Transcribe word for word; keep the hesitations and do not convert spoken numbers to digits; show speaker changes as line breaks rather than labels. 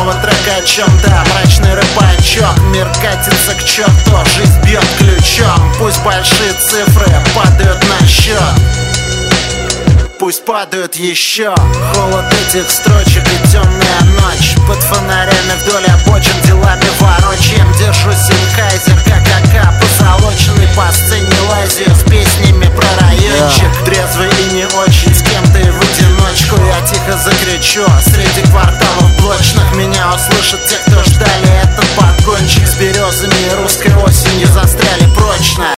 снова трек о чем, да, мрачный рыбачок. Мир катится к черту, жизнь бьет ключом. Пусть большие цифры падают на счет, пусть падают еще. Холод этих строчек и темная ночь. Под фонарями вдоль обочин делами ворочаем. Держу Синхайзер, как АК позолоченный. По сцене лазию с песнями про райончик. Трезвый и не очень, с кем-то и в одиночку. Я тихо закричу,